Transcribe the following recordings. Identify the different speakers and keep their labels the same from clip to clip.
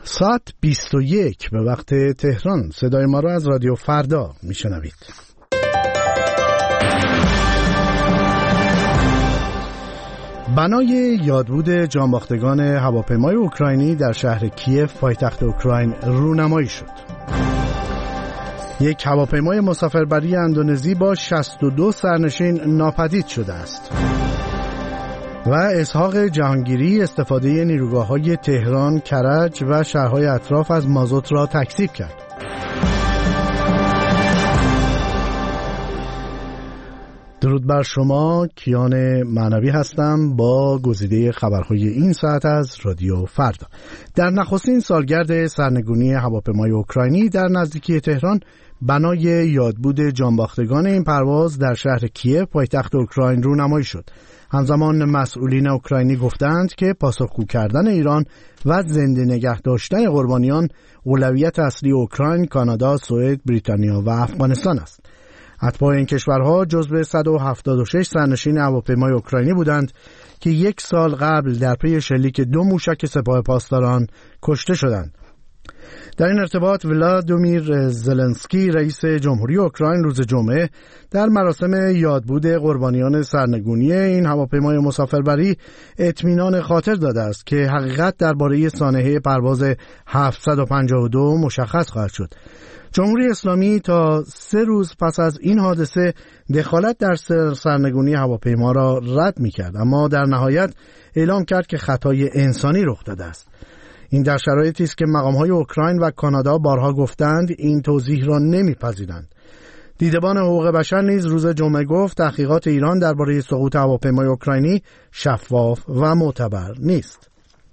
Speaker 1: ساعت 21 به وقت تهران. صدای ما را از رادیو فردا میشنوید. بنای یادبود جانباختگان هواپیمای اوکراینی در شهر کیف پایتخت اوکراین رونمایی شد. یک هواپیمای مسافربری اندونزی با 62 سرنشین ناپدید شده است. و اسحاق جهانگیری استفاده نیروگاه‌های تهران، کرج و شهرهای اطراف از مازوت را تکذیب کرد. درود بر شما، کیان معنوی هستم با گزیده خبرهای این ساعت از رادیو فردا. در نخستین سالگرد سرنگونی هواپیمای اوکراینی در نزدیکی تهران، بنای یادبود جانباختگان این پرواز در شهر کیف پایتخت اوکراین رونمایی شد. همزمان مسئولین اوکراینی گفتند که پاسخگو کردن ایران و زنده نگه داشتن قربانیان اولویت اصلی اوکراین، کانادا، سوئد، بریتانیا و افغانستان است. اتباع این کشورها جزو 176 سرنشین هواپیمای اوکراینی بودند که یک سال قبل در پی شلیک 2 موشک سپاه پاسداران کشته شدند. در این ارتباط ولادیمیر زلنسکی رئیس جمهوری اوکراین روز جمعه در مراسم یادبود قربانیان سرنگونی این هواپیمای مسافربری اطمینان خاطر داده است که حقیقت درباره سانحه پرواز 752 مشخص خواهد شد. جمهوری اسلامی تا 3 روز پس از این حادثه دخالت در سرنگونی هواپیما را رد می‌کرد، اما در نهایت اعلام کرد که خطای انسانی رخ داده است. این در شرایطی است که مقام‌های اوکراین و کانادا بارها گفتند این توضیح را نمی‌پذیرند. دیدبان حقوق بشر نیز روز جمعه گفت تحقیقات ایران درباره سقوط هواپیمای اوکراینی شفاف و معتبر نیست.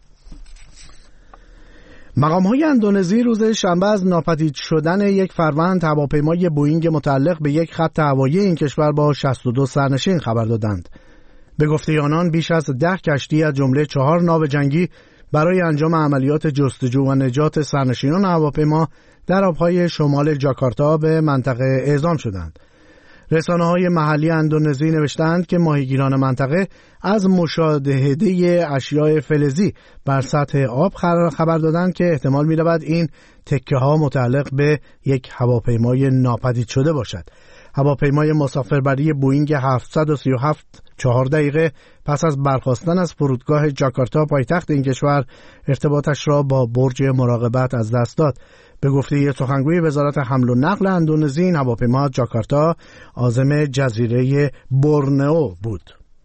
Speaker 1: مقام‌های اندونزی روز شنبه از ناپدید شدن یک فروند هواپیمای بوئینگ متعلق به یک خط هوایی این کشور با 62 سرنشین خبر دادند. به گفته آنان بیش از 10 کشتی از جمله 4 ناو جنگی برای انجام عملیات جستجو و نجات سرنشینان هواپیما در آبهای شمال جاکارتا به منطقه اعزام شدند. رسانه‌های محلی اندونزی نوشتند که ماهیگیران منطقه از مشاهده اشیاء فلزی بر سطح آب خبر دادند که احتمال می‌رود این تکه‌ها متعلق به یک هواپیمای ناپدید شده باشد. هواپیمای مسافربری بوئینگ 737 4 دقیقه پس از برخاستن از فرودگاه جاکارتا پایتخت این کشور ارتباطش را با برج مراقبت از دست داد. به گفته سخنگوی وزارت حمل و نقل اندونزی این هواپیما جاکارتا عازم جزیره بورنئو بود.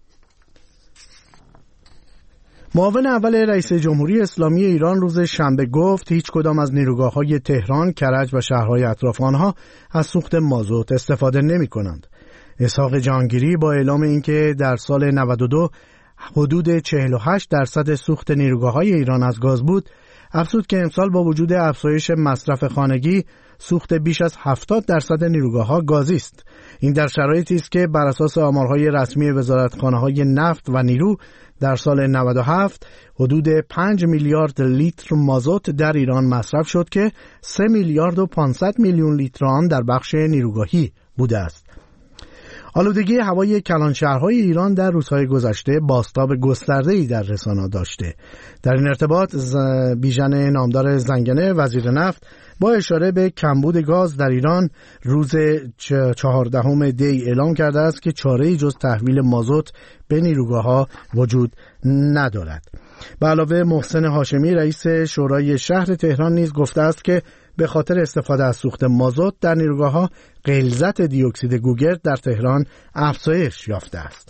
Speaker 1: معاون اول رئیس جمهوری اسلامی ایران روز شنبه گفت هیچ کدام از نیروگاه‌های تهران، کرج و شهرهای اطراف آنها از سوخت مازوت استفاده نمی‌کنند. اسحاق جهانگیری با اعلام اینکه در سال 92 حدود 48% سوخت نیروگاه‌های ایران از گاز بود، افزود که امسال با وجود افزایش مصرف خانگی سوخت بیش از 70% نیروگاه‌ها گازی است. این در شرایطی است که بر اساس آمارهای رسمی وزارتخانه‌های نفت و نیرو در سال 97 حدود 5 میلیارد لیتر مازوت در ایران مصرف شد که 3 میلیارد و 500 میلیون لیتر آن در بخش نیروگاهی بوده است. آلودگی هوای کلانشهرهای ایران در روزهای گذشته بازتاب گسترده‌ای در رسانه‌ها داشته. در این ارتباط بیژن نامدار زنگنه وزیر نفت با اشاره به کمبود گاز در ایران روز 14 دی اعلام کرده است که چاره‌ای جز تحویل مازوت به نیروگاه‌ها وجود ندارد. به علاوه محسن هاشمی رئیس شورای شهر تهران نیز گفته است که به خاطر استفاده از سوخت مازوت در نیروگاه‌ها غلظت دی اکسید گوگرد در تهران افزایش یافته است.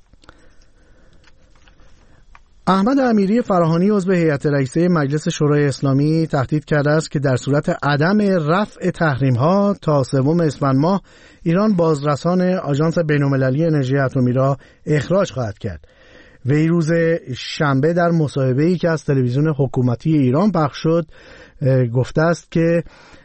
Speaker 1: احمد امیری فراهانی عضو هیئت رئیسه مجلس شورای اسلامی تهدید کرده است که در صورت عدم رفع تحریم‌ها تا 3 اسفند ماه ایران بازرسان آژانس بین‌المللی انرژی اتمی را اخراج خواهد کرد. وی روز شنبه در مصاحبه‌ای که از تلویزیون حکومتی ایران پخش شد گفته است که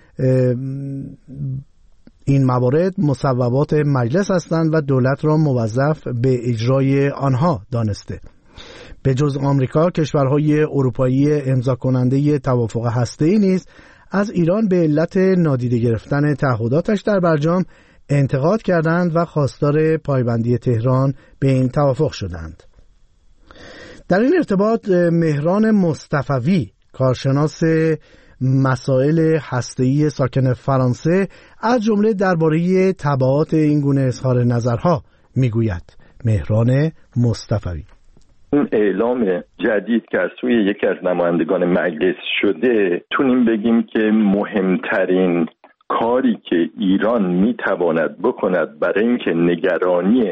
Speaker 1: این موارد مصوبات مجلس هستند و دولت را موظف به اجرای آنها دانسته. به جز آمریکا کشورهای اروپایی امضا کننده توافق هسته‌ای نیز از ایران به علت نادیده گرفتن تعهداتش در برجام انتقاد کردند و خواستار پایبندی تهران به این توافق شدند. در این ارتباط مهران مصطفوی کارشناس مسائل هسته‌ای ساکن فرانسه از جمله درباره تبعات این گونه اظهار نظرها میگوید. مهران مصطفوی:
Speaker 2: این اعلام جدید که از سوی یکی از نمایندگان مجلس شده، تونیم بگیم که مهمترین کاری که ایران میتواند بکند برای اینکه نگرانی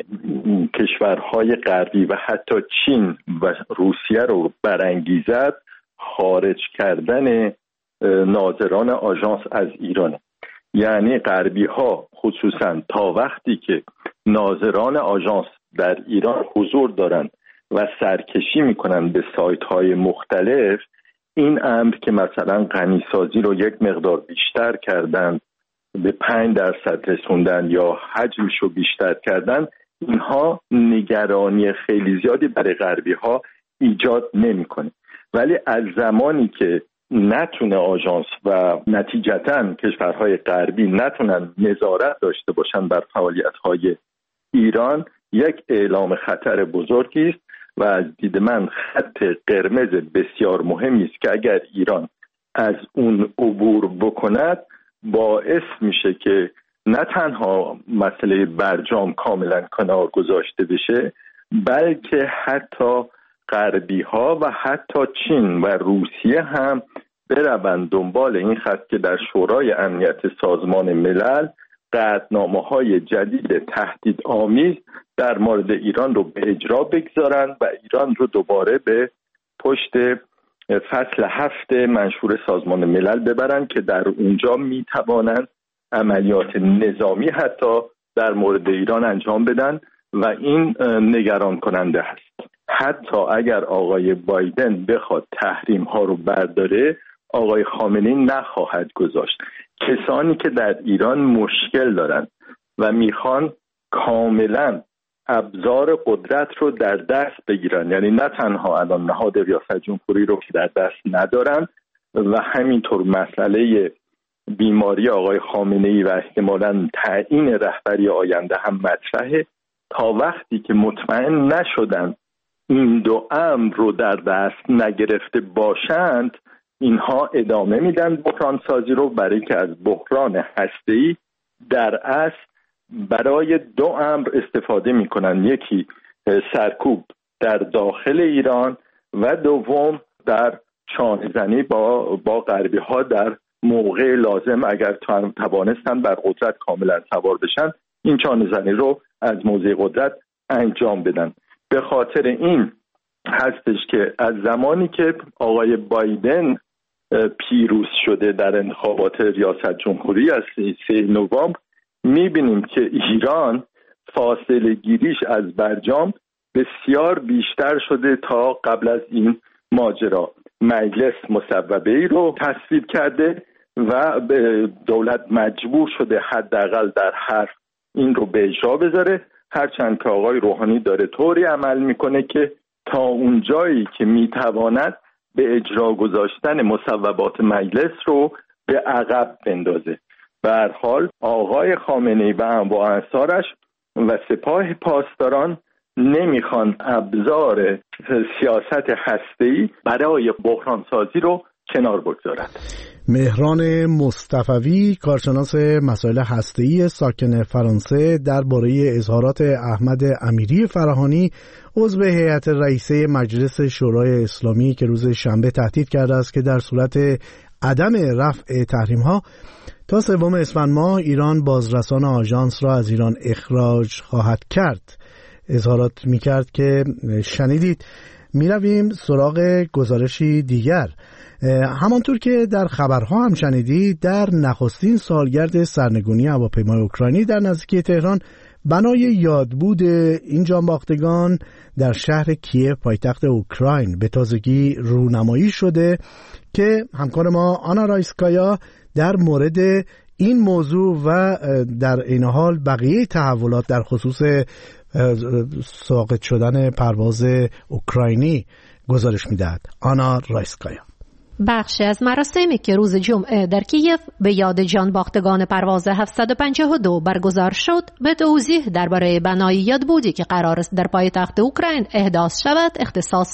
Speaker 2: کشورهای غربی و حتی چین و روسیه رو برانگیزد، خارج کردن ناظران آژانس از ایرانه. یعنی غربی ها خصوصا تا وقتی که ناظران آژانس در ایران حضور دارند و سرکشی میکنن به سایت های مختلف، این امر که مثلا غنیسازی رو یک مقدار بیشتر کردن، به 5% رسوندن یا حجمش رو بیشتر کردن، اینها نگرانی خیلی زیادی برای غربی ها ایجاد نمیکنه. ولی از زمانی که نتونه آژانس و نتیجتاً کشورهای غربی نتونن نظارت داشته باشن بر فعالیت‌های ایران، یک اعلام خطر بزرگی است و از دید من خط قرمز بسیار مهمی است که اگر ایران از اون عبور بکند، باعث میشه که نه تنها مسئله برجام کاملا کنار گذاشته بشه، بلکه حتی غربی ها و حتی چین و روسیه هم بروند دنبال این خط که در شورای امنیت سازمان ملل قطعنامه‌های جدید تهدید آمیز در مورد ایران رو به اجرا بگذارند و ایران رو دوباره به پشت فصل 7 منشور سازمان ملل ببرند که در اونجا میتوانند عملیات نظامی حتی در مورد ایران انجام بدن و این نگران کننده است. حتی اگر آقای بایدن بخواد تحریم ها رو برداره، آقای خامنه‌ای نخواهد گذاشت. کسانی که در ایران مشکل دارن و میخوان کاملا ابزار قدرت رو در دست بگیرن، یعنی نه تنها الان نهاد ریاست جمهوری رو که در دست ندارن و همینطور مسئله بیماری آقای خامنه‌ای و احتمالاً تعیین رهبری آینده هم مطرحه، تا وقتی که مطمئن نشدن این دو امر رو در دست نگرفته باشند، اینها ادامه میدن بحران سازی رو، برای که از بحران هسته‌ای در اصل برای دو امر استفاده میکنن: یکی سرکوب در داخل ایران و دوم در چانه زنی با غربی ها در موقع لازم، اگر توانستن بر قدرت کاملا سوار بشن، این چانه زنی رو از موضع قدرت انجام بدن. به خاطر این هستش که از زمانی که آقای بایدن پیروز شده در انتخابات ریاست جمهوری از 3 نوامبر، میبینیم که ایران فاصله گیریش از برجام بسیار بیشتر شده تا قبل از این ماجرا. مجلس مصوبه‌ای رو تصویب کرده و دولت مجبور شده حداقل در حرف این رو به اجرا بذاره، هرچند که آقای روحانی داره طوری عمل میکنه که تا اون جایی که میتواند به اجرا گذاشتن مصوبات مجلس رو به عقب بندازه. به هر حال آقای خامنه‌ای و انصارش و سپاه پاسداران نمیخوان ابزار سیاست هسته‌ای برای بحران سازی رو کنار بگذارد.
Speaker 1: مهران مصطفوی، کارشناس مسائل هسته‌ای ساکن فرانسه، درباره اظهارات احمد امیری فراهانی عضو هیئت رئیسه مجلس شورای اسلامی که روز شنبه تهدید کرده است که در صورت عدم رفع تحریم‌ها تا 3 اسفند ماه ایران بازرسان آژانس را از ایران اخراج خواهد کرد اظهارات می‌کرد که شنیدید. می‌رویم سراغ گزارشی دیگر. همانطور که در خبرها هم شنیدید، در نخستین سالگرد سرنگونی هواپیمای اوکراینی در نزدیکی تهران، بنای یادبود این جانباختگان در شهر کیف پایتخت اوکراین به تازگی رونمایی شده که همکار ما آنا رایسکایا در مورد این موضوع و در این حال بقیه تحولات در خصوص ساقط شدن پرواز اوکراینی گزارش میدهد. آنا رایسکایا.
Speaker 3: بخشی از مراسمی که روز جمعه در کیف به یاد جانباختگان پرواز 752 برگزار شد، به توضیح درباره بنای یادبودی که قرار است در پایتخت اوکراین احداث شود اختصاص یافت.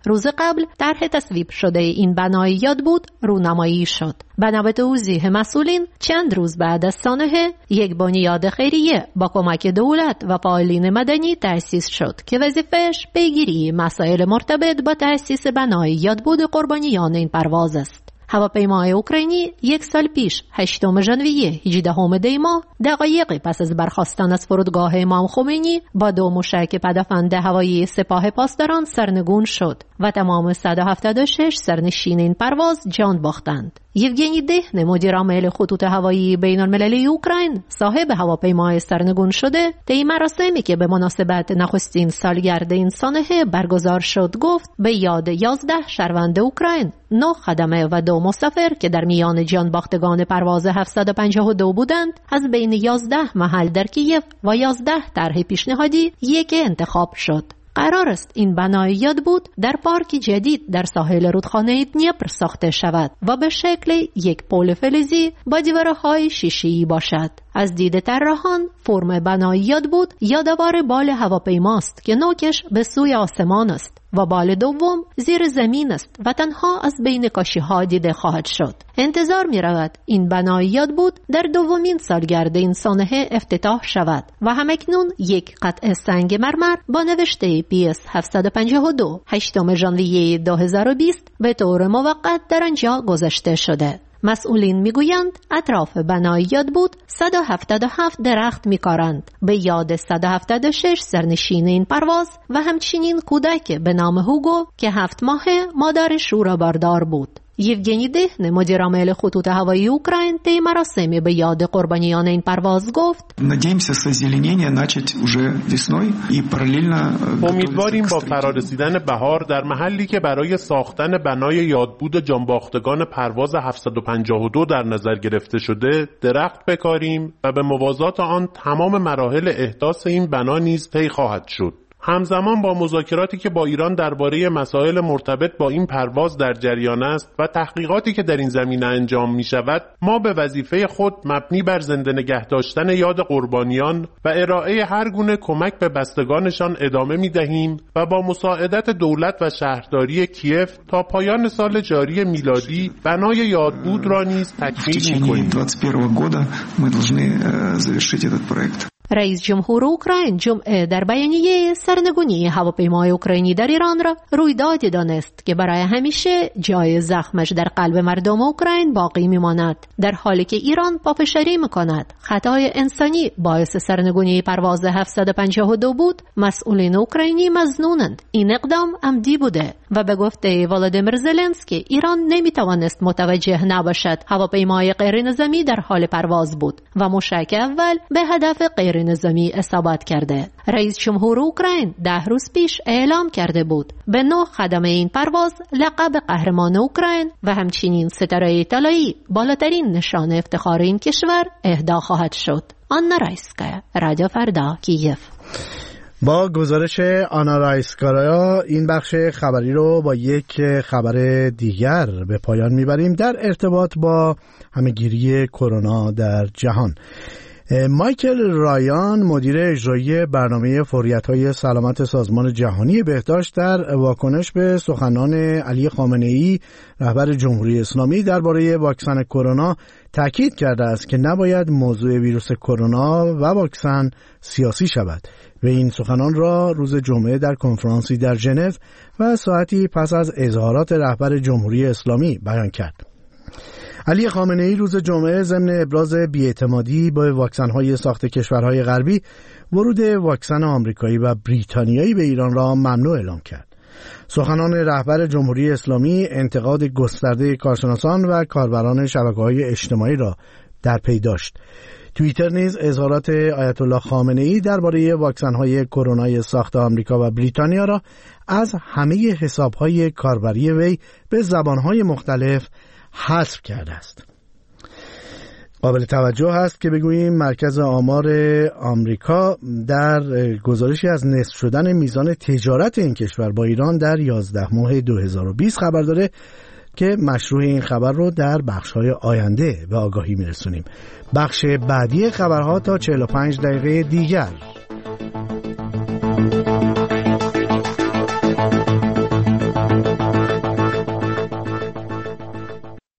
Speaker 3: روز قبل طرح تصویب شده این بنای یاد بود رونمایی شد. بنا به توضیح مسئولین چند روز بعد از سانحه یک بنیاد خیریه با کمک دولت و فعالین مدنی تأسیس شد که وظیفه‌اش پیگیری مسائل مرتبط با تأسیس بنای یاد بود قربانیان این پرواز است. هواپیمای اوکراینی یک سال پیش 8 ژانویه 18 دی ماه دقایقی پس از برخاستن از فرودگاه امام خمینی با 2 موشک پدافند هوایی سپاه پاسداران سرنگون شد و تمام 176 سرنشین این پرواز جان باختند. یوگنی دهن مدیر عامل خطوط هوایی بین المللی اوکراین صاحب هواپیمای سرنگون شده طی مراسمی که به مناسبت نخستین سالگرد این سانحه برگزار شد گفت به یاد 11 شهروند اوکراین، 9 خدمه و 2 مسافر که در میان جان باختگان پرواز 752 بودند از بین 11 محل در کیف و 11 طرح پیشنهادی یک انتخاب شد. قرار است این بنای یاد بود در پارک جدید در ساحل رودخانه دنیپر ساخته شود و به شکل یک پل فلزی با دیوارهای شیشه‌ای باشد. از دید طراحان فرم بنای یاد بود یادآور بال هواپیماست که نوکش به سوی آسمان است و بال دوم زیر زمین است و تنها از بین کاشی‌ها دیده خواهد شد. انتظار می رود این بنای یاد بود در 2مین سالگرد این سانحه افتتاح شود و همکنون یک قطعه سنگ مرمر با نوشته PS 752 8 ژانویه 2020 به طور موقت در آنجا گذاشته شده. مسئولین میگویند اطراف بنای یاد بود 177 درخت میکارند به یاد 176 سرنشین این پرواز و همچنین کودک به نام هوگو که 7 ماهه مادرش رو باردار بود. یوگنی دهن مدیر عامل خطوط هوایی اوکراین طی مراسمی به یاد قربانیان این پرواز گفت:
Speaker 4: امیدواریم با فرارسیدن بهار در محلی که برای ساختن بنای یادبود جانباختگان پرواز 752 در نظر گرفته شده درخت بکاریم و به موازات آن تمام مراحل احداث این بنا نیز طی خواهد شد. همزمان با مذاکراتی که با ایران درباره مسائل مرتبط با این پرواز در جریان است و تحقیقاتی که در این زمینه انجام می شود، ما به وظیفه خود مبنی بر زنده نگه داشتن یاد قربانیان و ارائه هر گونه کمک به بستگانشان ادامه می دهیم و با مساعدت دولت و شهرداری کیف تا پایان سال جاری میلادی بنای یادبود را نیز تکمیل می کنیم.
Speaker 3: رئیس جمهور اوکراین جمعه در بیانیه سرنگونی هواپیمای اوکراینی در ایران را رویدادی دانست که برای همیشه جای زخمش در قلب مردم اوکراین باقی میماند. در حالی که ایران پافشاری میکند خطای انسانی باعث سرنگونی پرواز 752 بود، مسئولین اوکراینی مظنونند این اقدام عمدی بوده و به گفته ولادیمیر زلنسکی ایران نمیتوانست متوجه نباشد هواپیمای غیر نظامی در حال پرواز بود و موشک اول به هدف غیر نظامی اصابت کرده. رئیس جمهور اوکراین 10 روز پیش اعلام کرده بود به 9 خدمه این پرواز لقب قهرمان اوکراین و همچنین ستاره طلایی بالاترین نشان افتخار این کشور اهدا خواهد شد. آنا رایسکایا، رادیو فردا، کیف.
Speaker 1: با گزارش آنا رایسکایا این بخش خبری رو با یک خبر دیگر به پایان میبریم در ارتباط با همهگیری کرونا در جهان. مایکل رایان مدیر اجرایی برنامه فوریت‌های سلامت سازمان جهانی بهداشت در واکنش به سخنان علی خامنه‌ای رهبر جمهوری اسلامی درباره واکسن کرونا تاکید کرده است که نباید موضوع ویروس کرونا و واکسن سیاسی شود و این سخنان را روز جمعه در کنفرانسی در ژنو و ساعتی پس از اظهارات رهبر جمهوری اسلامی بیان کرد. علی خامنه‌ای روز جمعه ضمن ابراز بی‌اعتمادی با واکسن‌های ساخت کشورهای غربی ورود واکسن آمریکایی و بریتانیایی به ایران را ممنوع اعلام کرد. سخنان رهبر جمهوری اسلامی انتقاد گسترده کارشناسان و کاربران شبکه‌های اجتماعی را در پی داشت. توییتر نیز اظهارات آیت الله خامنه‌ای درباره واکسن‌های کرونای ساخت آمریکا و بریتانیا را از همه حساب‌های کاربری وی به زبان‌های مختلف حذف کرده است. قابل توجه است که بگوییم مرکز آمار آمریکا در گزارشی از نصف شدن میزان تجارت این کشور با ایران در 11 ماه 2020 خبر داره که مشروع این خبر رو در بخش‌های آینده به آگاهی میرسونیم. بخش بعدی خبرها تا 45 دقیقه دیگر.